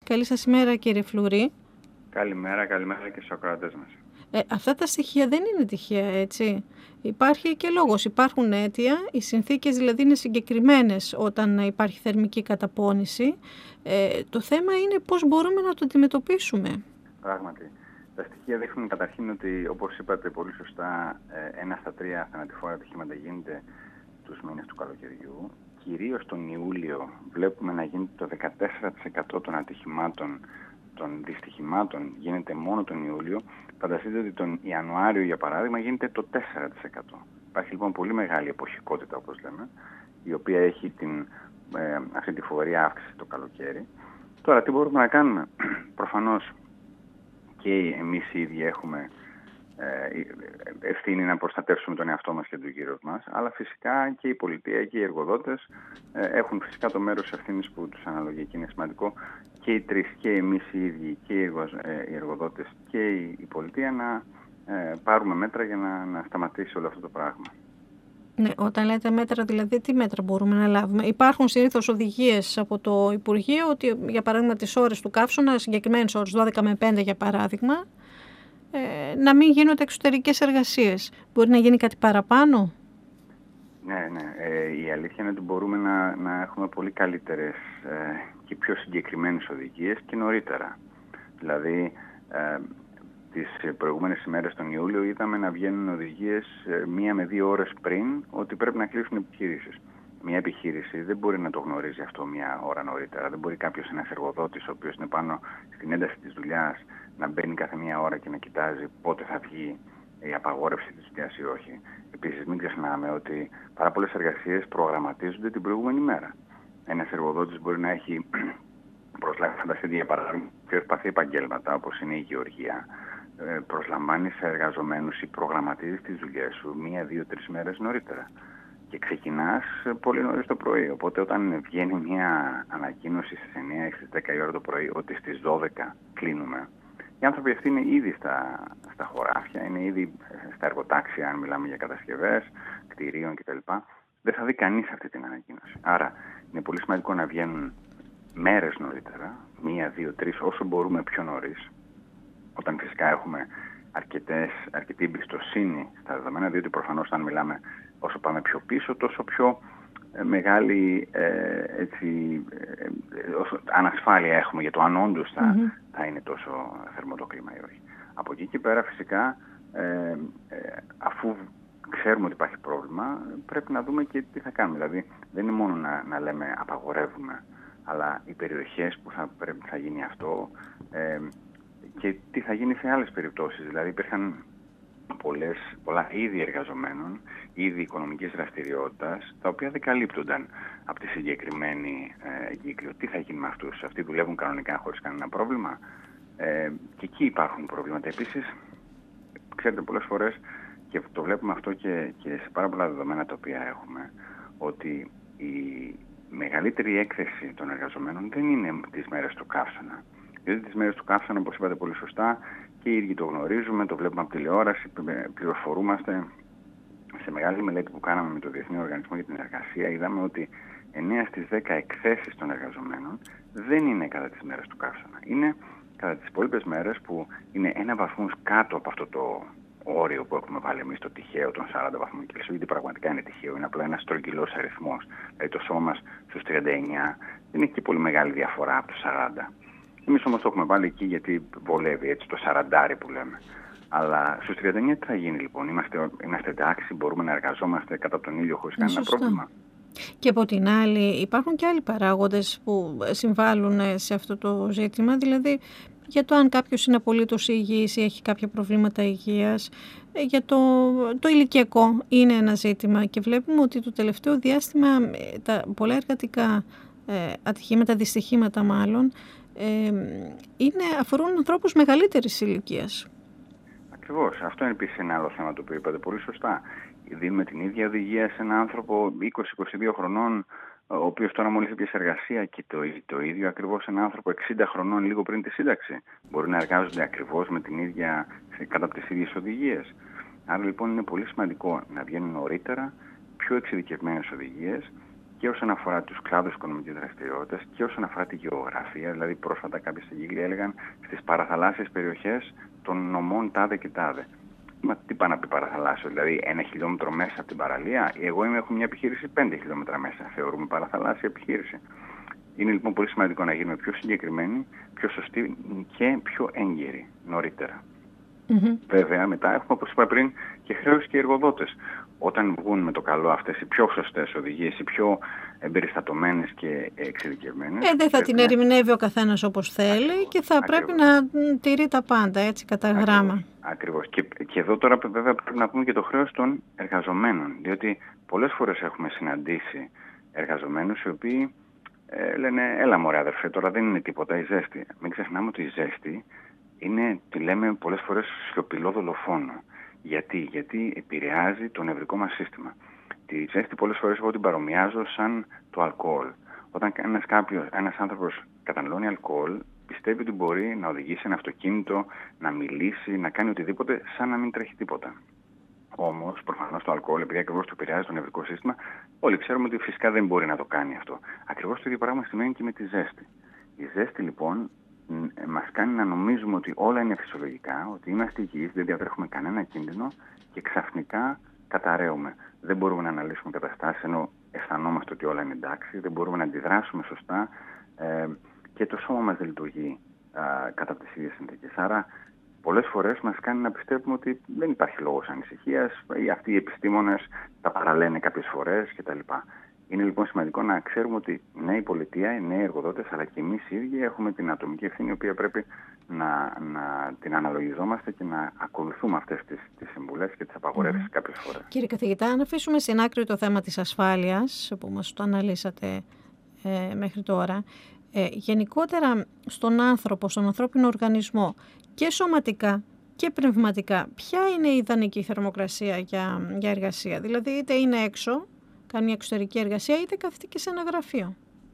Καλή σας ημέρα, κύριε Φλουρί. Καλημέρα και στους ακροατές μας. Αυτά τα στοιχεία δεν είναι τυχαία, έτσι. Υπάρχει και λόγος, υπάρχουν αίτια, οι συνθήκες δηλαδή είναι συγκεκριμένες όταν υπάρχει θερμική καταπώνηση. Το θέμα είναι πώς μπορούμε να το αντιμετωπίσουμε. Πράγματι. Τα στοιχεία δείχνουν καταρχήν ότι, όπως είπατε πολύ σωστά, 1 στα 3 θανατηφόρα ατυχήματα γίνεται τους μήνες του καλοκαιριού. Κυρίως τον Ιούλιο βλέπουμε να γίνεται το 14% των ατυχημάτων, των δυστυχημάτων γίνεται μόνο τον Ιούλιο. Φανταστείτε ότι τον Ιανουάριο, για παράδειγμα, γίνεται το 4%. Υπάρχει λοιπόν πολύ μεγάλη εποχικότητα, όπως λέμε, η οποία έχει αυτή τη φοβερή αύξηση το καλοκαίρι. Τώρα, τι μπορούμε να κάνουμε? Προφανώς και εμείς οι ίδιοι έχουμε ευθύνη να προστατεύσουμε τον εαυτό μας και τον γύρω μας, αλλά φυσικά και η πολιτεία και οι εργοδότες έχουν φυσικά το μέρος ευθύνης που τους αναλογεί, και είναι σημαντικό και οι τρεις, και εμείς οι ίδιοι και οι εργοδότες και η πολιτεία, να πάρουμε μέτρα για να σταματήσει όλο αυτό το πράγμα. Ναι, όταν λέτε μέτρα, δηλαδή τι μέτρα μπορούμε να λάβουμε? Υπάρχουν συνήθως οδηγίες από το Υπουργείο ότι, για παράδειγμα, τις ώρες του καύσωνα, συγκεκριμένες ώρες, 12 με 5 για παράδειγμα, να μην γίνονται εξωτερικές εργασίες. Μπορεί να γίνει κάτι παραπάνω? Ναι. Η αλήθεια είναι ότι μπορούμε να έχουμε πολύ καλύτερες και πιο συγκεκριμένες οδηγίες και νωρίτερα. Δηλαδή, τις προηγούμενες ημέρες τον Ιούλιο είδαμε να βγαίνουν οδηγίες 1 με 2 ώρες πριν ότι πρέπει να κλείσουν επιχειρήσεις. Μια επιχείρηση δεν μπορεί να το γνωρίζει αυτό 1 ώρα νωρίτερα. Δεν μπορεί ένας εργοδότης, ο οποίος είναι πάνω στην ένταση της δουλειάς, να μπαίνει κάθε 1 ώρα και να κοιτάζει πότε θα βγει η απαγόρευση της δουλειάς ή όχι. Επίσης, μην ξεχνάμε ότι πάρα πολλές εργασίες προγραμματίζονται την προηγούμενη μέρα. Ένας εργοδότης μπορεί να έχει προσλάβει, φανταστείτε για παράδειγμα, πιο ευπαθή επαγγέλματα, όπως είναι η γεωργία. Προσλαμβάνεις εργαζομένους ή προγραμματίζεις τις δουλειές σου 1, 2, 3 μέρες νωρίτερα. Και ξεκινάς πολύ νωρίς το πρωί. Οπότε, όταν βγαίνει μια ανακοίνωση στις 9 ή στις 10 η ώρα το πρωί ότι στις 12 κλείνουμε, οι άνθρωποι αυτοί είναι ήδη στα χωράφια, είναι ήδη στα εργοτάξια, αν μιλάμε για κατασκευές, κτηρίων κτλ. Δεν θα δει κανείς αυτή την ανακοίνωση. Άρα, είναι πολύ σημαντικό να βγαίνουν μέρες νωρίτερα, 1, 2, 3, όσο μπορούμε πιο νωρίς, όταν φυσικά έχουμε αρκετή εμπιστοσύνη στα δεδομένα, διότι προφανώς όταν μιλάμε, όσο πάμε πιο πίσω, τόσο πιο μεγάλη όσο ανασφάλεια έχουμε για το αν όντως θα είναι τόσο θερμό το κλίμα ή όχι. Από εκεί και πέρα φυσικά, αφού ξέρουμε ότι υπάρχει πρόβλημα, πρέπει να δούμε και τι θα κάνουμε. Δηλαδή δεν είναι μόνο να λέμε απαγορεύουμε, αλλά οι περιοχές που θα γίνει αυτό και τι θα γίνει σε άλλες περιπτώσεις. Δηλαδή υπήρχαν πολλά είδη εργαζομένων, είδη οικονομικής δραστηριότητας, τα οποία δεν καλύπτονταν από τη συγκεκριμένη κύκλιο. Τι θα γίνει με αυτούς? Αυτοί δουλεύουν κανονικά χωρίς κανένα πρόβλημα? Και εκεί υπάρχουν προβλήματα. Επίσης, ξέρετε, πολλές φορές, και το βλέπουμε αυτό και σε πάρα πολλά δεδομένα τα οποία έχουμε, ότι η μεγαλύτερη έκθεση των εργαζομένων δεν είναι τις μέρες του καύσωνα. Δηλαδή τις μέρες του καύσωνα, όπως είπατε πολύ σωστά, και οι ίδιοι το γνωρίζουμε, το βλέπουμε από τηλεόραση, πληροφορούμαστε. Σε μεγάλη μελέτη που κάναμε με το Διεθνή Οργανισμό για την Εργασία, είδαμε ότι 9 στις 10 εκθέσεις των εργαζομένων δεν είναι κατά τις μέρες του καύσωνα. Είναι κατά τις υπόλοιπες μέρες που είναι 1 βαθμό κάτω από αυτό το όριο που έχουμε βάλει εμείς, το τυχαίο των 40 βαθμών Κελσίου, γιατί πραγματικά είναι τυχαίο, είναι απλά ένας στρογγυλός αριθμός. Δηλαδή το σώμα μας στους 39 δεν έχει και πολύ μεγάλη διαφορά από τους 40. Εμείς όμως το έχουμε βάλει εκεί γιατί βολεύει, έτσι, το 40 που λέμε. Αλλά στους 39 τι θα γίνει λοιπόν? Είμαστε εντάξει, μπορούμε να εργαζόμαστε κατά τον ήλιο χωρίς κανένα πρόβλημα? Και από την άλλη υπάρχουν και άλλοι παράγοντες που συμβάλλουν σε αυτό το ζήτημα, δηλαδή για το αν κάποιος είναι απολύτως υγιής ή έχει κάποια προβλήματα υγείας. Για το ηλικιακό είναι ένα ζήτημα και βλέπουμε ότι το τελευταίο διάστημα τα πολλά εργατικά ατυχήματα, δυστυχήματα μάλλον, αφορούν ανθρώπους μεγαλύτερης ηλικίας. Ακριβώς. Αυτό είναι επίσης ένα άλλο θέμα το οποίο είπατε πολύ σωστά. Δίνουμε την ίδια οδηγία σε έναν άνθρωπο 20-22 χρονών, ο οποίος τώρα μόλις έπιασε εργασία, και το ίδιο ακριβώς σε έναν άνθρωπο 60 χρονών λίγο πριν τη σύνταξη. Μπορεί να εργάζονται ακριβώς κατά τις ίδιες οδηγίες. Άρα λοιπόν είναι πολύ σημαντικό να βγαίνουν νωρίτερα πιο εξειδικευμένες οδηγίες και όσον αφορά τους κλάδους οικονομικής δραστηριότητας και όσον αφορά τη γεωγραφία. Δηλαδή πρόσφατα κάποιοι στεγγύλοι έλεγαν στις παραθαλάσσιες περιοχές των νομών τάδε και τάδε. Μα τι πάει να πει παραθαλάσσιο, δηλαδή 1 χιλιόμετρο μέσα από την παραλία? Εγώ έχω μια επιχείρηση 5 χιλιόμετρα μέσα. Θεωρούμε παραθαλάσσια επιχείρηση. Είναι λοιπόν πολύ σημαντικό να γίνουμε πιο συγκεκριμένοι, πιο σωστοί και πιο έγκαιροι νωρίτερα. Βέβαια, μετά έχουμε, όπως είπα πριν, και χρέος και οι εργοδότες. Όταν βγουν με το καλό αυτές οι πιο σωστές οδηγίες, οι πιο εμπεριστατωμένες και εξειδικευμένες... δεν θα την ερμηνεύει ο καθένας όπως θέλει και θα πρέπει να τηρεί τα πάντα, έτσι, κατά γράμμα. Ακριβώς. Και εδώ τώρα βέβαια πρέπει να πούμε και το χρέος των εργαζομένων, διότι πολλές φορές έχουμε συναντήσει εργαζομένους οι οποίοι λένε «Έλα μωρέ αδερφέ, τώρα δεν είναι τίποτα η ζέστη». Μην ξεχνάμε ότι η ζέστη είναι, τη λέμε πολλές φορές, σιωπηλό δολοφόνο. Γιατί επηρεάζει το νευρικό μας σύστημα. Τη ζέστη πολλές φορές εγώ την παρομοιάζω σαν το αλκοόλ. Όταν ένας άνθρωπος καταναλώνει αλκοόλ, πιστεύει ότι μπορεί να οδηγήσει ένα αυτοκίνητο, να μιλήσει, να κάνει οτιδήποτε σαν να μην τρέχει τίποτα. Όμως, προφανώς το αλκοόλ, επειδή ακριβώς το επηρεάζει το νευρικό σύστημα, όλοι ξέρουμε ότι φυσικά δεν μπορεί να το κάνει αυτό. Ακριβώς το ίδιο πράγμα σημαίνει και με τη ζέστη. Η ζέστη λοιπόν μας κάνει να νομίζουμε ότι όλα είναι φυσιολογικά, ότι είμαστε υγιείς, δεν διατρέχουμε κανένα κίνδυνο και ξαφνικά καταραίουμε. Δεν μπορούμε να αναλύσουμε καταστάσεις ενώ αισθανόμαστε ότι όλα είναι εντάξει, δεν μπορούμε να αντιδράσουμε σωστά και το σώμα μας δεν λειτουργεί κατά τις ίδιες συνθήκες. Άρα πολλές φορές μας κάνει να πιστεύουμε ότι δεν υπάρχει λόγος ανησυχίας ή αυτοί οι επιστήμονες τα παραλένε κάποιες φορές κτλ. Είναι λοιπόν σημαντικό να ξέρουμε ότι ναι, η πολιτεία, οι νέοι εργοδότες, αλλά και εμείς οι ίδιοι έχουμε την ατομική ευθύνη, η οποία πρέπει να την αναλογιζόμαστε και να ακολουθούμε αυτές τις συμβουλές και τις απαγορεύσεις κάποιες φορές. Κύριε καθηγητά, αν αφήσουμε στην άκρη το θέμα της ασφάλειας, που μας το αναλύσατε μέχρι τώρα, γενικότερα στον άνθρωπο, στον ανθρώπινο οργανισμό και σωματικά και πνευματικά, ποια είναι η ιδανική θερμοκρασία για εργασία? Δηλαδή είτε είναι έξω, κάνει μια εξωτερική εργασία, είτε κάθεται και σε ένα γραφείο.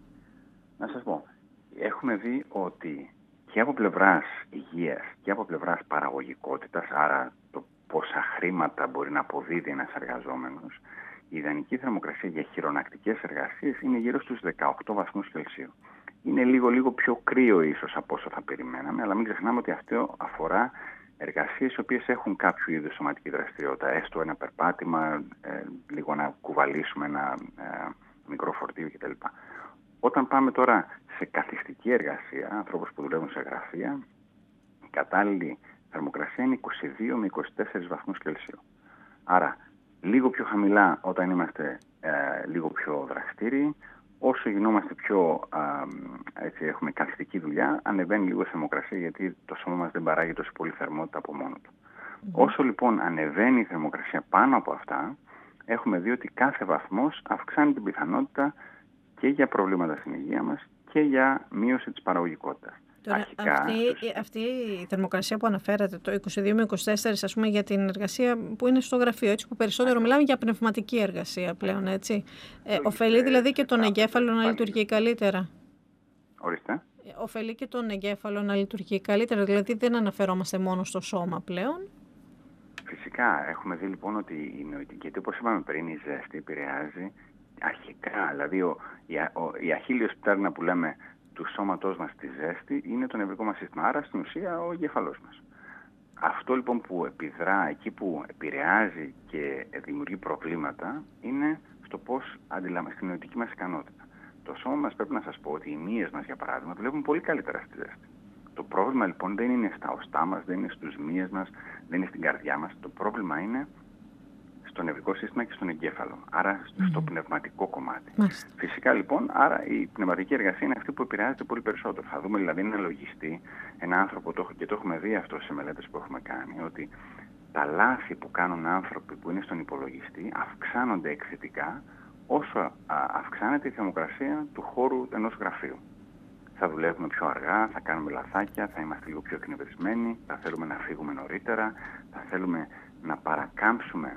Να σας πω, έχουμε δει ότι και από πλευράς υγείας και από πλευράς παραγωγικότητας, άρα το πόσα χρήματα μπορεί να αποδίδει ένας εργαζόμενος, η ιδανική θερμοκρασία για χειρονακτικές εργασίες είναι γύρω στους 18 βαθμούς Κελσίου. Είναι λίγο πιο κρύο ίσως από όσο θα περιμέναμε, αλλά μην ξεχνάμε ότι αυτό αφορά εργασίες οι οποίες έχουν κάποιο είδους σωματική δραστηριότητα, έστω ένα περπάτημα, λίγο να κουβαλήσουμε ένα μικρό φορτίο κτλ. Όταν πάμε τώρα σε καθιστική εργασία, ανθρώπους που δουλεύουν σε γραφεία, η κατάλληλη θερμοκρασία είναι 22 με 24 βαθμούς Κελσίου. Άρα, λίγο πιο χαμηλά όταν είμαστε λίγο πιο δραστήριοι, όσο γινόμαστε πιο, έτσι, έχουμε καθιστική δουλειά, ανεβαίνει λίγο η θερμοκρασία, γιατί το σώμα μας δεν παράγει τόσο πολύ θερμότητα από μόνο του. Όσο λοιπόν ανεβαίνει η θερμοκρασία πάνω από αυτά, έχουμε δει ότι κάθε βαθμός αυξάνει την πιθανότητα και για προβλήματα στην υγεία μας και για μείωση της παραγωγικότητας. Τώρα, αυτή η θερμοκρασία που αναφέρατε, το 22 με 24, ας πούμε, για την εργασία που είναι στο γραφείο, έτσι, που περισσότερο μιλάμε για πνευματική εργασία πλέον, έτσι. Ωφελεί δηλαδή και τον εγκέφαλο να λειτουργεί καλύτερα. Ορίστε. Ωφελεί και τον εγκέφαλο να λειτουργεί καλύτερα, δηλαδή δεν αναφερόμαστε μόνο στο σώμα πλέον. Φυσικά, έχουμε δει λοιπόν ότι η νοητική, γιατί όπως είπαμε πριν, η ζέστη επηρεάζει αρχικά, δηλαδή η αχίλιος πτέρνα που λέμε του σώματός μας στη ζέστη είναι το νευρικό μας σύστημα, άρα στην ουσία ο εγκέφαλός μας. Αυτό λοιπόν που επιδρά, εκεί που επηρεάζει και δημιουργεί προβλήματα, είναι στο πώς αντιλαμβάνουμε στην νοητική μας ικανότητα. Το σώμα μας, πρέπει να σας πω ότι οι μύες μας, για παράδειγμα, δουλεύουν πολύ καλύτερα στη ζέστη. Το πρόβλημα λοιπόν δεν είναι στα οστά μας, δεν είναι στους μύες μας, δεν είναι στην καρδιά μας. Το πρόβλημα είναι στο νευρικό σύστημα και στον εγκέφαλο, άρα στο πνευματικό κομμάτι. Φυσικά λοιπόν, άρα η πνευματική εργασία είναι αυτή που επηρεάζεται πολύ περισσότερο. Θα δούμε δηλαδή ένα λογιστή, ένα άνθρωπο, και το έχουμε δει αυτό σε μελέτες που έχουμε κάνει, ότι τα λάθη που κάνουν άνθρωποι που είναι στον υπολογιστή αυξάνονται εκθετικά όσο αυξάνεται η θερμοκρασία του χώρου ενός γραφείου. Θα δουλεύουμε πιο αργά, θα κάνουμε λαθάκια, θα είμαστε λίγο πιο εκνευρισμένοι, θα θέλουμε να φύγουμε νωρίτερα, θα θέλουμε να παρακάμψουμε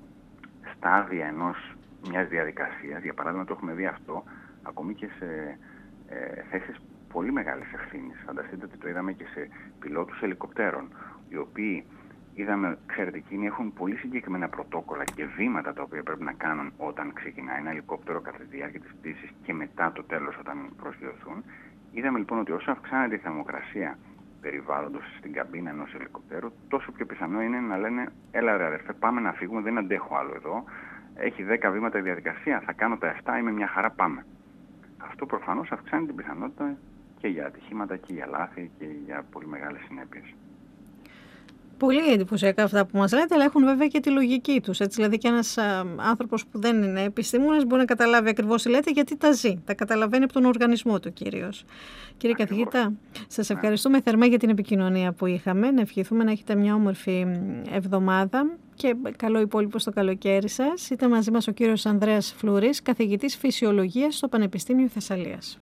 στάδια μιας διαδικασίας. Για παράδειγμα, το έχουμε δει αυτό ακόμη και σε θέσεις πολύ μεγάλης ευθύνης. Φανταστείτε ότι το είδαμε και σε πιλότους ελικοπτέρων, οι οποίοι είδαμε, ξέρετε, εκείνοι έχουν πολύ συγκεκριμένα πρωτόκολλα και βήματα τα οποία πρέπει να κάνουν όταν ξεκινάει ένα ελικόπτερο κατά τη διάρκεια της πτήσης και μετά το τέλος όταν προσγειωθούν. Είδαμε λοιπόν ότι όσο αυξάνεται η θερμοκρασία περιβάλλοντος στην καμπίνα ενός ελικοπτέρου, τόσο πιο πιθανό είναι να λένε «Έλα ρε αδερφέ, πάμε να φύγουμε, δεν αντέχω άλλο εδώ, έχει 10 βήματα η διαδικασία, θα κάνω τα 7, είμαι μια χαρά, πάμε». Αυτό προφανώς αυξάνει την πιθανότητα και για ατυχήματα και για λάθη και για πολύ μεγάλες συνέπειες. Πολύ εντυπωσιακά αυτά που μας λέτε, αλλά έχουν βέβαια και τη λογική τους. Έτσι, δηλαδή και ένας άνθρωπος που δεν είναι επιστήμονας μπορεί να καταλάβει ακριβώς τι λέτε, γιατί τα ζει. Τα καταλαβαίνει από τον οργανισμό του κυρίως. Κύριε καθηγητά, σας ευχαριστούμε θερμά για την επικοινωνία που είχαμε. Να ευχηθούμε να έχετε μια όμορφη εβδομάδα και καλό υπόλοιπο στο καλοκαίρι σας. Ήταν μαζί μας ο κύριος Ανδρέας Φλουρής, καθηγητής φυσιολογίας στο Πανεπιστήμιο Θεσσαλίας.